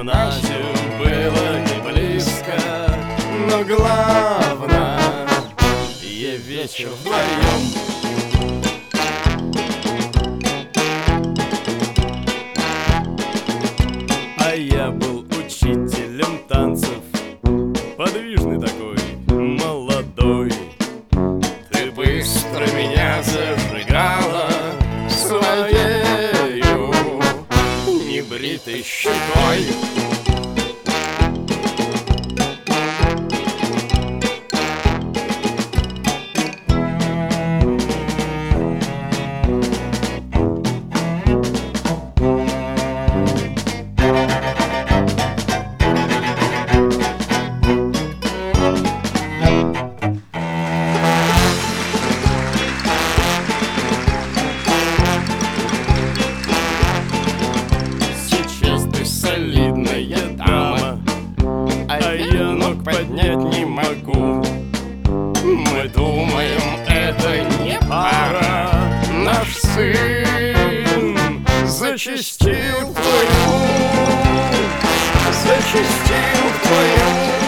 гимназию было не близко, но главное — вечер вдвоем. А я был учителем танцев, подвижный такой, молодой. Ты быстро меня зажигала своею небритой щекой. Солидная дама, а я ног поднять не могу. Мы думаем, это не пара. Наш сын зачастил в твою, зачастил в твою